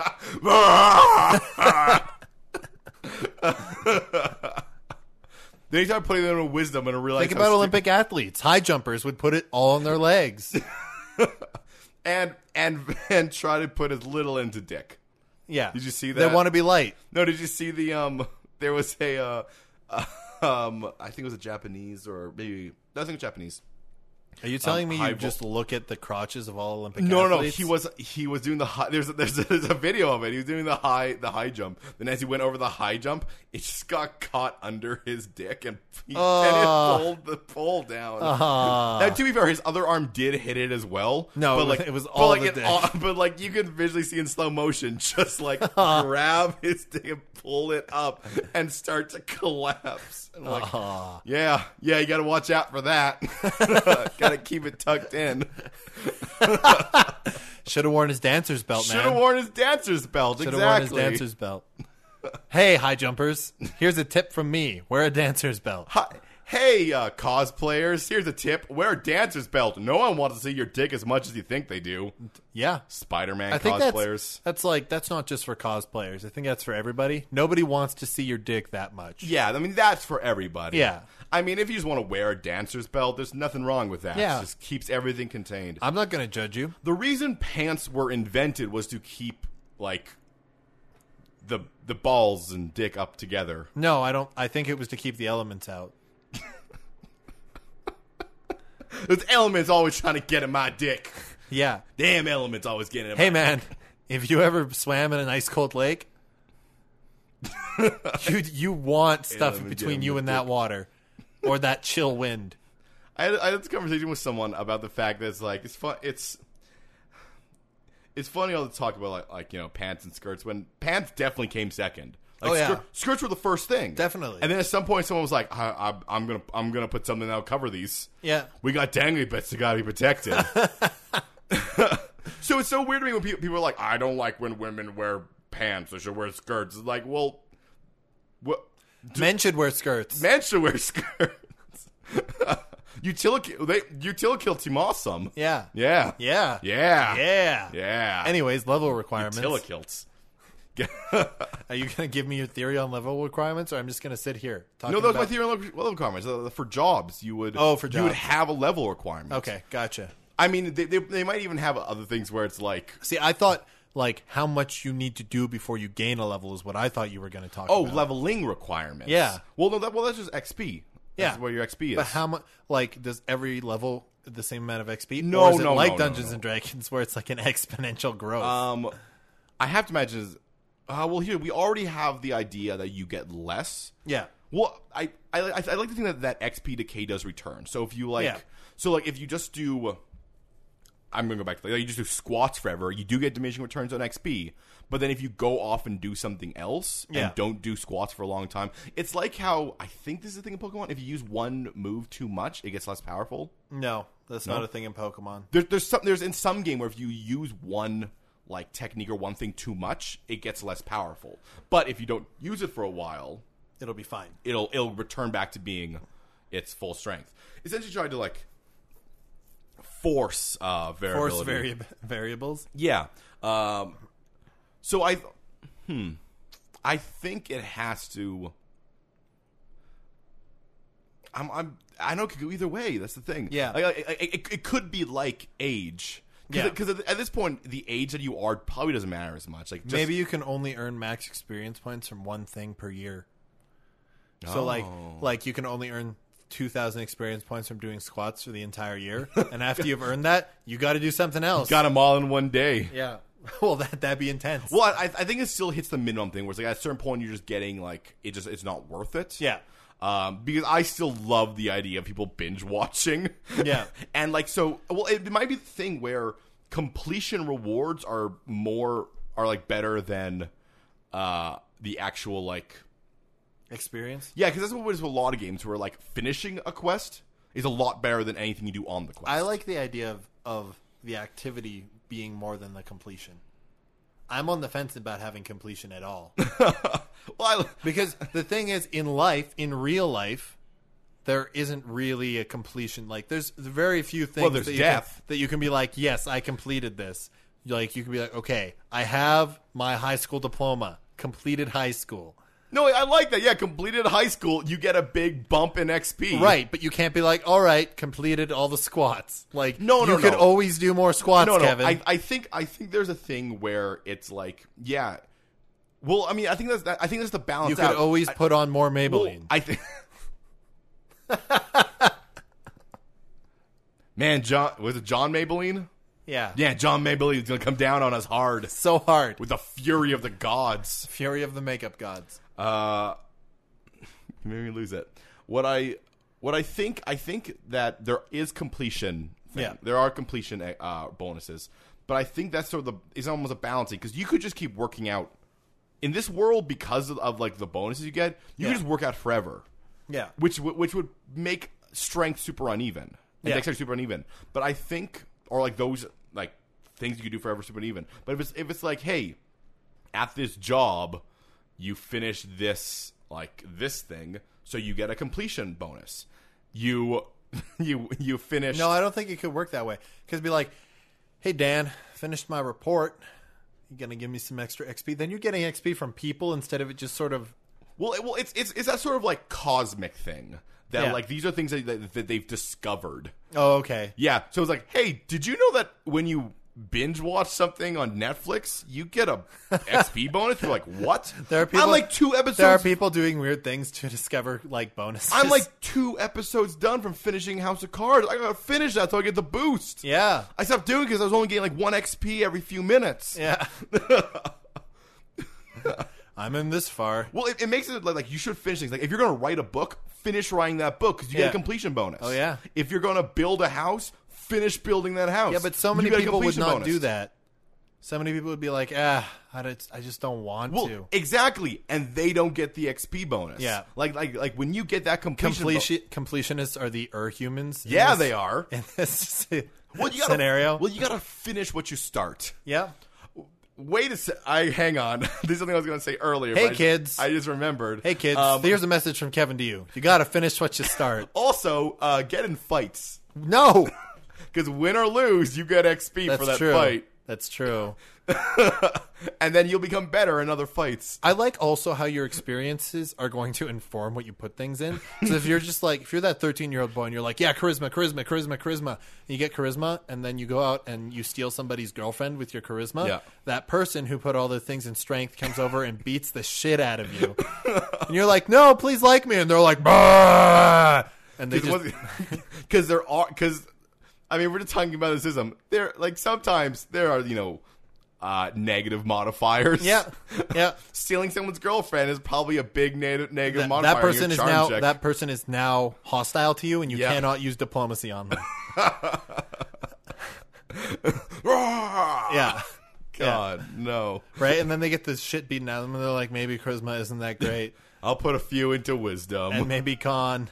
They start putting them in wisdom and realize. Think about Olympic athletes. High jumpers would put it all on their legs. and try to put as little into dick. Yeah. Did you see that? They want to be light. No, did you see the there was a I think it was a Japanese or maybe I think it was Japanese. Are you telling me you just look at the crotches of all Olympic No, athletes? he was doing the high. There's a video of it. He was doing the high jump. Then as he went over the high jump, it just got caught under his dick and it pulled the pole down. Now, to be fair, his other arm did hit it as well. No, but like it was all the dick. But like you could visually see in slow motion, just like grab his dick and pull it up and start to collapse. And like, yeah, you got to watch out for that. Got to keep it tucked in. Should have worn his dancer's belt, man. Should have worn his dancer's belt. Should have worn his dancer's belt. Hey, high jumpers. Here's a tip from me. Wear a dancer's belt. Hey, cosplayers. Here's a tip. Wear a dancer's belt. No one wants to see your dick as much as you think they do. Yeah. Spider-Man I think cosplayers. That's not just for cosplayers. I think that's for everybody. Nobody wants to see your dick that much. Yeah, I mean, that's for everybody. Yeah. I mean, if you just want to wear a dancer's belt, there's nothing wrong with that. Yeah. It just keeps everything contained. I'm not going to judge you. The reason pants were invented was to keep, like, the balls and dick up together. No, I don't. I think it was to keep the elements out. Those elements always trying to get in my dick. Yeah. Damn elements always getting in Hey, my man, if you ever swam in an ice cold lake, you want stuff between you and that water or that chill wind. I had this conversation with someone about the fact that it's like, it's fun. It's funny all the talk about like pants and skirts when pants definitely came second. Like, skirts were the first thing, definitely. And then at some point, someone was like, "I'm gonna put something that'll cover these." Yeah, we got dangly bits that gotta be protected. So it's so weird to me when people are like, "I don't like when women wear pants; they should wear skirts." It's like, well, what? Men should wear skirts. Men should wear skirts. Utility team awesome. Yeah. Yeah. Yeah. Yeah. Yeah. Yeah. Anyways, level requirements. Utility. Are you going to give me your theory on level requirements, or I'm just going to sit here talking No, that was my theory on level requirements. For jobs, you would you would have a level requirement. Okay, gotcha. I mean, they might even have other things where it's like... See, I thought like how much you need to do before you gain a level is what I thought you were going to talk about. Oh, leveling requirements. Yeah. Well, no, that's just XP. That's where your XP is. But how much? Like, does every level the same amount of XP? No, or is it no, like no, Dungeons no. and Dragons, where it's like an exponential growth. I have to imagine. Well, here we already have the idea that you get less. Yeah. Well, I like to think that XP decay does return. So if you like, if you just do I'm going to go back to you just do squats forever. You do get diminishing returns on XP. But then if you go off and do something else and don't do squats for a long time, it's like how I think this is the thing in Pokemon. If you use one move too much, it gets less powerful. No, that's not a thing in Pokemon. There's in some game where if you use one like technique or one thing too much, it gets less powerful. But if you don't use it for a while, it'll be fine. It'll return back to being its full strength. Essentially, try to like force variability. Variables. Yeah. So I think it has to. I know it could go either way. That's the thing. Yeah. It could be like age. Because at this point, the age that you are probably doesn't matter as much. Like maybe you can only earn max experience points from one thing per year. So like you can only earn 2,000 experience points from doing squats for the entire year, and after you've earned that, you got to do something else. Got them all in one day. Yeah. Well, that'd be intense. Well, I think it still hits the minimum thing, where it's like at a certain point you're just getting like it's not worth it. Yeah. Because I still love the idea of people binge watching. Yeah. And like it might be the thing where completion rewards are like better than the actual like experience. Yeah, because that's what it is with a lot of games where like finishing a quest is a lot better than anything you do on the quest. I like the idea of the activity being more than the completion. I'm on the fence about having completion at all. Because the thing is, in real life, there isn't really a completion. Like, there's very few things that you can be like, yes, I completed this. Like, you can be like, okay, I have my high school diploma, completed high school. No, I like that. Yeah, completed high school, you get a big bump in XP. Right, but you can't be like, all right, completed all the squats. Like, you could always do more squats, Kevin. I think there's a thing where it's like, yeah. Well, I mean, I think that's the balance. You could always put on more Maybelline. Well, I think. Man, was it John Maybelline? Yeah. Yeah, John Maybelline's gonna come down on us hard. So hard. With the fury of the gods. Fury of the makeup gods. Made me lose it. What I think that there is completion thing. Yeah. There are completion bonuses. But I think that's sort of it's almost a balancing, because you could just keep working out in this world because of like the bonuses you get. You can just work out forever. Yeah. Which would make strength super uneven. And dexterity super uneven. But I think, or like those like things you could do forever super uneven. But if it's like, hey, at this job, you finish this thing, so you get a completion bonus. You finish. No, I don't think it could work that way. Because it'd be like, hey Dan, finished my report. You gonna give me some extra XP? Then you're getting XP from people instead of it just sort of. Well, it's that sort of like cosmic thing that like these are things that they've discovered. Oh, okay. Yeah, so it's like, hey, did you know that when you binge watch something on Netflix, you get a XP bonus? You're like, what? I'm like 2 episodes. There are people doing weird things to discover like bonuses. I'm like 2 episodes done from finishing House of Cards. I gotta finish that so I get the boost. Yeah. I stopped doing it because I was only getting like 1 XP every few minutes. Yeah. I'm in this far. Well, it makes it like you should finish things. Like if you're gonna write a book, finish writing that book because you get a completion bonus. Oh yeah. If you're gonna build a house, finish building that house. Yeah, but so many people would not do that. So many people would be like, I just don't want to. Exactly, and they don't get the XP bonus. Yeah, like when you get that completionists are the humans. Yeah, they are in this scenario. Well, you gotta finish what you start. Yeah. Wait a sec. Hang on. This is something I was going to say earlier. Hey, kids. I just remembered. Hey, kids. Here's a message from Kevin to you. You got to finish what you start. Also, get in fights. No. Because win or lose, you get XP for that fight. That's true. And then you'll become better in other fights. I like also how your experiences are going to inform what you put things in. So if you're just like, if you're that 13-year-old boy and you're like, yeah, charisma, and you get charisma, and then you go out and you steal somebody's girlfriend with your charisma, that person who put all their things in strength comes over and beats the shit out of you. And you're like, no, please like me. And they're like, bah! And they just... Because I mean, we're just talking about this ism. There, like, sometimes there are, negative modifiers. Yeah, yeah. Stealing someone's girlfriend is probably a big negative modifier. That person is now hostile to you, and you cannot use diplomacy on them. Yeah. God, no. Right? And then they get this shit beaten out of them, and they're like, maybe charisma isn't that great. I'll put a few into wisdom. And maybe con.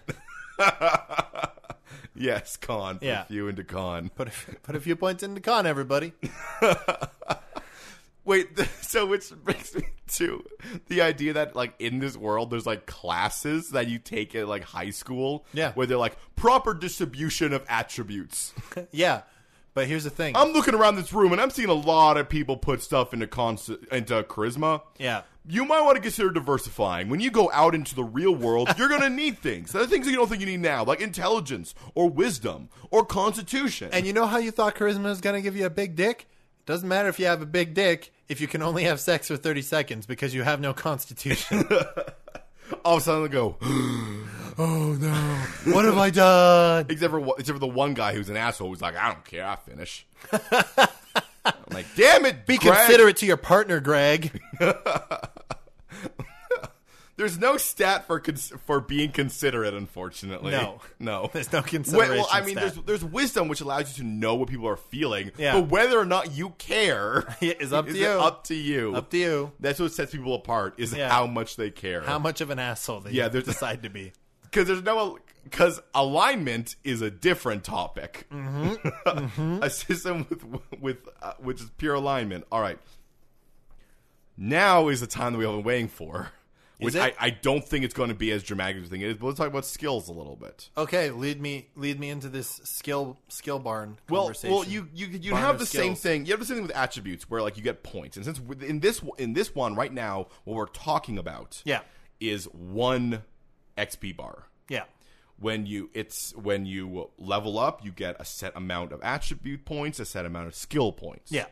Yes, con. Put Yeah. a few into con. Put a few points into con, everybody. Wait, so which brings me to the idea that, like, in this world, there's, like, classes that you take at, like, high school. Yeah. Where they're, like, proper distribution of attributes. Yeah. But here's the thing. I'm looking around this room, and I'm seeing a lot of people put stuff into charisma. Yeah. You might want to consider diversifying. When you go out into the real world, you're going to need things. There are things that you don't think you need now, like intelligence or wisdom or constitution. And you know how you thought charisma is going to give you a big dick? Doesn't matter if you have a big dick if you can only have sex for 30 seconds because you have no constitution. All of a sudden, they go, Oh, no. What have I done? except for the one guy who's an asshole who's like, I don't care, I finish. I'm like, damn it, Be Greg. considerate to your partner, Greg. There's no stat for being considerate, unfortunately. No. There's no consideration Well, I mean, stat. there's wisdom which allows you to know what people are feeling. Yeah. But whether or not you care is up to you. Up to you. Up to you. That's what sets people apart is Yeah. how much they care. How much of an asshole they decide to be. Because alignment is a different topic. A system with which is pure alignment. All right. Now is the time that we've been waiting for. Which Is it? I don't think it's going to be as dramatic as you think it is. But let's talk about skills a little bit. Okay, lead me into this skill barn conversation. Well, you Barn have of the same skills. thing. You have the same thing with attributes, where like you get points. And since in this one right now, what we're talking about, Yeah. is one XP bar. Yeah. When you level up, you get a set amount of attribute points, a set amount of skill points. Yeah.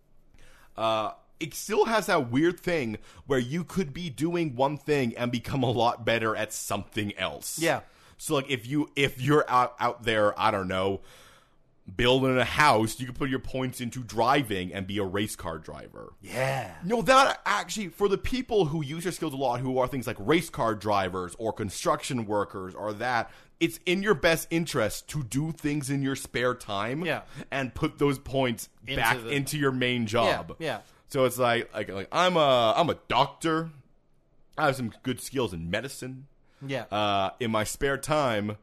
It still has that weird thing where you could be doing one thing and become a lot better at something else. Yeah. So like if you're out there, I don't know, building a house, you can put your points into driving and be a race car driver. Yeah. No, that actually, for the people who use their skills a lot, who are things like race car drivers or construction workers or that, it's in your best interest to do things in your spare time. Yeah. And put those points back into your main job. Yeah. So it's like I'm a doctor. I have some good skills in medicine. Yeah. In my spare time,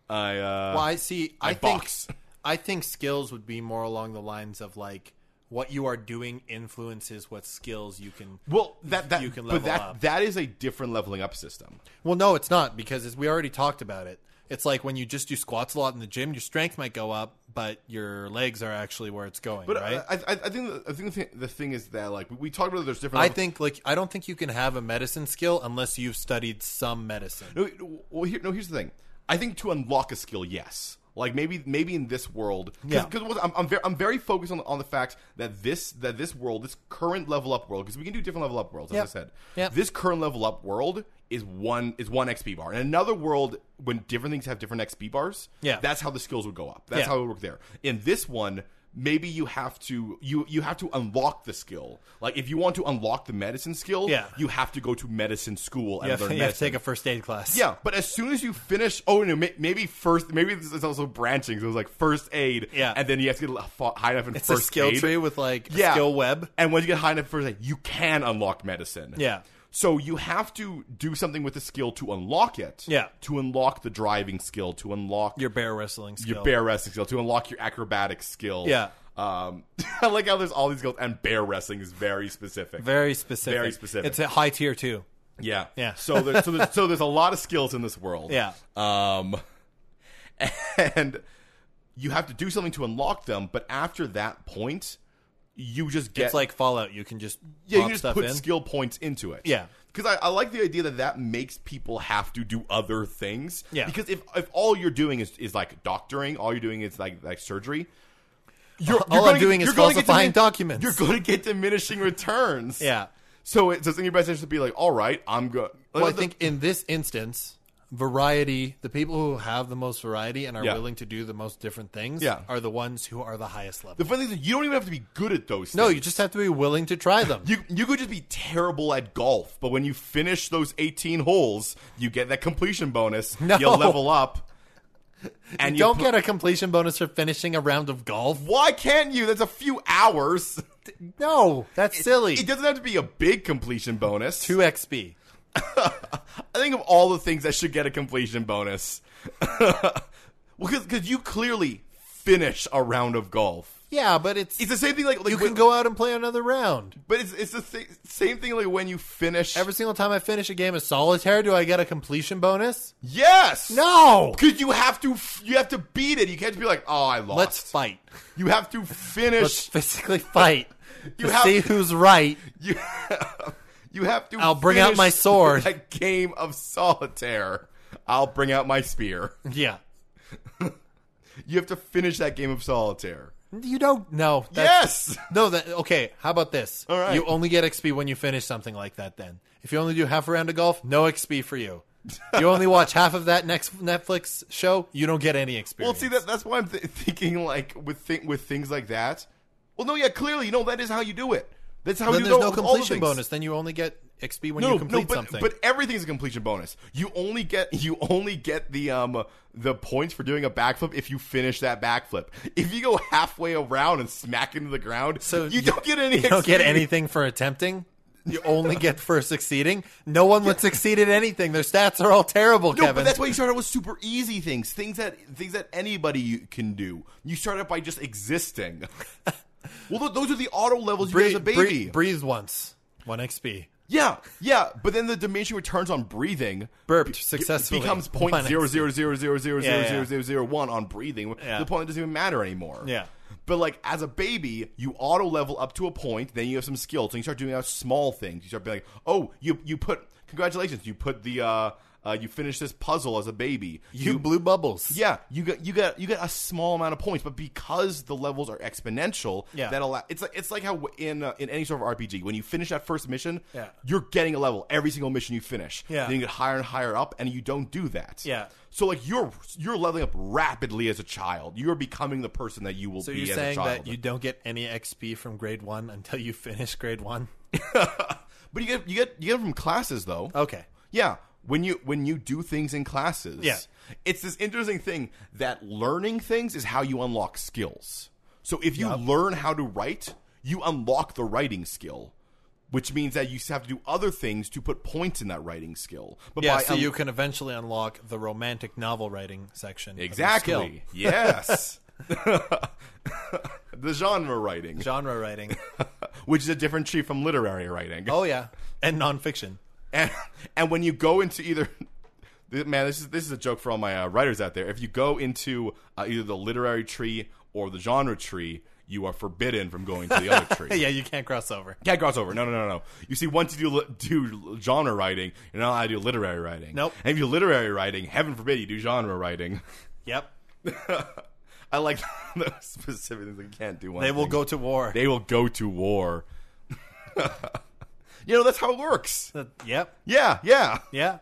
I box. I think skills would be more along the lines of like what you are doing influences what skills you can. Well, you can level up. That is a different leveling up system. Well, no, it's not, because as we already talked about it. It's like when you just do squats a lot in the gym, your strength might go up, but your legs are actually where it's going, But right? I think the thing is that like we talked about, there's different. I don't think you can have a medicine skill unless you've studied some medicine. Here's the thing. I think to unlock a skill, yes. Like maybe in this world, Yeah. Because I'm very focused on the fact that this world, this current level up world, because we can do different level up worlds, as I said. Yep. This current level up world is one XP bar. In another world, when different things have different XP bars, Yeah. that's how the skills would go up. That's Yeah. how it would work there. In this one, maybe you have to unlock the skill. Like if you want to unlock the medicine skill, Yeah. you have to go to medicine school and You have, learn you have to medicine. take a first aid class. Yeah, but as soon as you finish, maybe this is also branching. So it was like first aid, Yeah. and then you have to get high enough in It's first a skill aid. tree with like a Yeah. skill web. And when you get high enough in first aid, you can unlock medicine. Yeah. So you have to do something with the skill to unlock it. Yeah. To unlock the driving skill, to unlock Your bear wrestling skill. your bear wrestling skill, to unlock your acrobatic skill. Yeah. I like how there's all these skills, and bear wrestling is very specific. Very specific. Very specific. It's a high tier too. Yeah. Yeah. So there's a lot of skills in this world. Yeah. And you have to do something to unlock them, but after that point, you just get It's like Fallout. You can just you pop can just stuff put in. skill points into it. Yeah. Because I like the idea that makes people have to do other things. Yeah. Because if all you're doing is like doctoring, all you're doing is like surgery. All I'm doing is falsifying documents. You're going to get diminishing returns. Yeah. So it's in your best interest to be like, all right, I'm good. Well, I think in this instance, variety, the people who have the most variety and are Yeah. willing to do the most different things Yeah. are the ones who are the highest level. the funny thing is you don't even have to be good at those things. No, you just have to be willing to try them. You could just be terrible at golf, but when you finish those 18 holes, you get that completion bonus. No. You'll level up. And you don't get a completion bonus for finishing a round of golf. Why can't you? That's a few hours. No, that's silly. It doesn't have to be a big completion bonus. 2 XP. I think of all the things that should get a completion bonus. Well, because you clearly finish a round of golf. Yeah, but it's the same thing. Like you can go out and play another round. But it's the same thing. Like when you finish Every single time I finish a game of solitaire, do I get a completion bonus? Yes. No, because you have to beat it. You can't just be like, oh, I lost. let's fight. You have to finish. Let's physically fight. You to have see who's right. You have to. I'll bring out my sword. That game of solitaire. I'll bring out my spear. Yeah. You have to finish that game of solitaire. You don't know. Yes. No. Okay. How about this? All right. You only get XP when you finish something like that. Then, if you only do half a round of golf, no XP for you. You only watch half of that next Netflix show, you don't get any experience. Well, see that's why I'm thinking like with things like that. Well, no, yeah, clearly, that is how you do it. That's how then you there's do no all the completion things. bonus. Then you only get XP when you complete something. But everything's a completion bonus. You only get the points for doing a backflip if you finish that backflip. If you go halfway around and smack into the ground, so you don't get any. You don't get anything for attempting. You only get for succeeding. No one would succeed at anything. Their stats are all terrible, Kevin. But that's why you start out with super easy things that anybody can do. You start out by just existing. Well, those are the auto levels you get as a baby. Breathe once. 1 XP. Yeah. But then the diminishing returns on breathing burped successfully becomes 0.000000001 on breathing. Yeah. The point it doesn't even matter anymore. Yeah. But like as a baby, you auto level up to a point, then you have some skills, and you start doing out small things. You start being like, oh, you put congratulations, you put the you finished this puzzle as a baby. You blew bubbles. Yeah, you get a small amount of points, but because the levels are exponential, it's like how in any sort of RPG, when you finish that first mission, you're getting a level every single mission you finish. Yeah. Then you get higher and higher up, and you don't do that. Yeah. So like you're leveling up rapidly as a child. You're becoming the person that you will be as a child. So you're saying that you don't get any XP from grade 1 until you finish grade 1? But you get them from classes though. Okay. Yeah. When you do things in classes, it's this interesting thing that learning things is how you unlock skills. So if you learn how to write, you unlock the writing skill, which means that you have to do other things to put points in that writing skill. But so you can eventually unlock the romantic novel writing section. Exactly. Of your skill. Yes. The genre writing, which is a different tree from literary writing. Oh yeah, and nonfiction. And when you go into either, man, this is a joke for all my writers out there. If you go into either the literary tree or the genre tree, you are forbidden from going to the other tree. Yeah, you can't cross over. Can't cross over. No. You see, once you do genre writing, you're not allowed to do literary writing. Nope. And if you do literary writing, heaven forbid you do genre writing. Yep. I like those specific things. You can't do one. They will go to war. They will go to war. That's how it works. Yep. Yeah. Yep.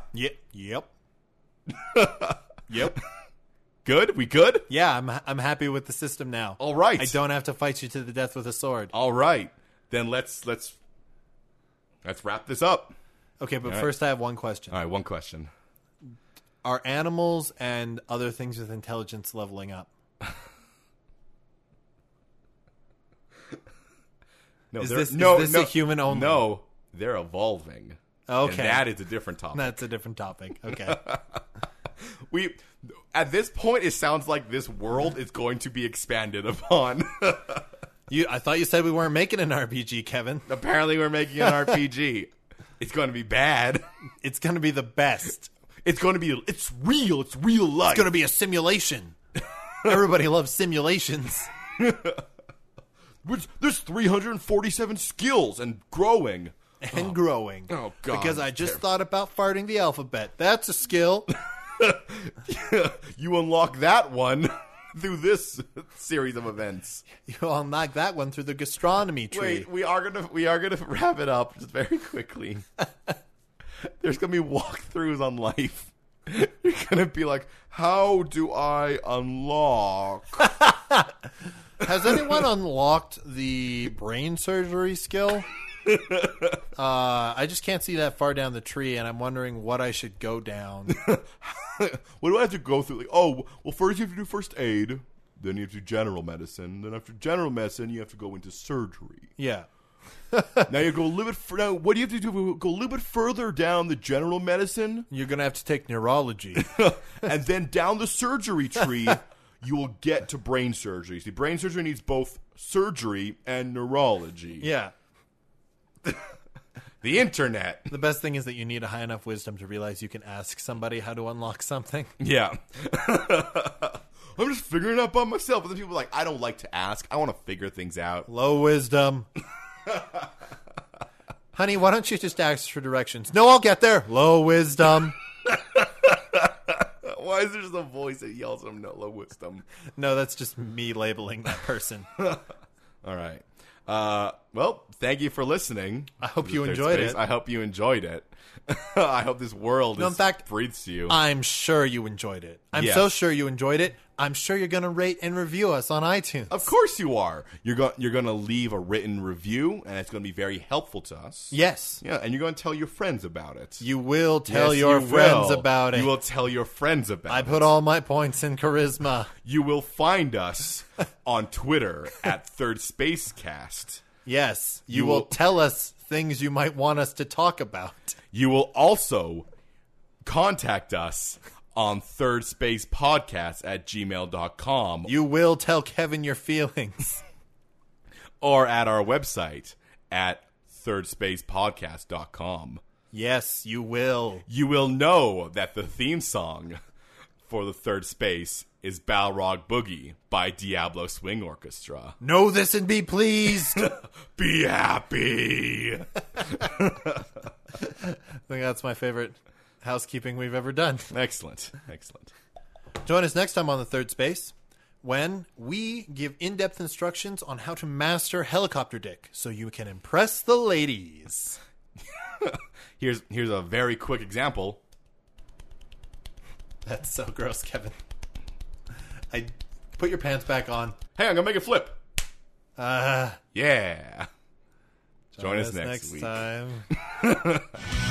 Yep. Good? We good? Yeah, I'm happy with the system now. All right. I don't have to fight you to the death with a sword. All right. Then let's wrap this up. Okay, but first I have one question. All right, one question. Are animals and other things with intelligence leveling up? No, is this a human only? No, they're evolving. Okay. And that is a different topic. That's a different topic. Okay. At this point, it sounds like this world is going to be expanded upon. I thought you said we weren't making an RPG, Kevin. Apparently, we're making an RPG. It's going to be bad. It's going to be the best. It's real. It's real life. It's going to be a simulation. Everybody loves simulations. There's 347 skills and growing. And growing. Oh, God. Because I just thought about farting the alphabet. That's a skill. You unlock that one through this series of events. You unlock that one through the gastronomy tree. Wait, we are gonna wrap it up just very quickly. There's gonna be walkthroughs on life. You're gonna be like, how do I unlock? Has anyone unlocked the brain surgery skill? I just can't see that far down the tree, and I'm wondering what I should go down. What do I have to go through? Like, oh, well, first you have to do first aid, then you have to do general medicine, then after general medicine, you have to go into surgery. Yeah. Now you go a little bit. Now, what do you have to do? Go a little bit further down the general medicine, You're going to have to take neurology. and then down the surgery tree, you will get to brain surgery. See, brain surgery needs both surgery and neurology. Yeah. The internet. The best thing is that you need a high enough wisdom to realize you can ask somebody how to unlock something. Yeah. I'm just figuring it out by myself. But then people are like, I don't like to ask. I want to figure things out. Low wisdom. Honey, why don't you just ask for directions? No, I'll get there. Low wisdom. Why is there just a voice that yells at him, no, low wisdom? No, that's just me labeling that person. All right. Well, thank you for listening. I hope to you Third enjoyed Space. it. I hope you enjoyed it. I hope this world No, in fact, breathes to you. I'm sure you enjoyed it. I'm Yes. so sure you enjoyed it. I'm sure you're going to rate and review us on iTunes. Of course you are. You're going to leave a written review, and it's going to be very helpful to us. Yes. Yeah, and you're going to tell your friends about it. You will tell Yes, your you friends will. about it. You will tell your friends about I it. put all my points in charisma. You will find us on Twitter at Third Spacecast. Yes. You You will will- tell us things you might want us to talk about. You will also contact us on thirdspacepodcast@gmail.com You will tell Kevin your feelings. or at our website at thirdspacepodcast.com. Yes, you will. You will know that the theme song for the Third Space is Balrog Boogie by Diablo Swing Orchestra. Know this and be pleased. Be happy! I think that's my favorite housekeeping we've ever done. Excellent. Excellent. Join us next time on The Third Space when we give in-depth instructions on how to master helicopter dick so you can impress the ladies. Here's a very quick example. That's so gross, Kevin. I put your pants back on. Hey, I'm going to make it flip. Uh, Yeah. Join us next week. time.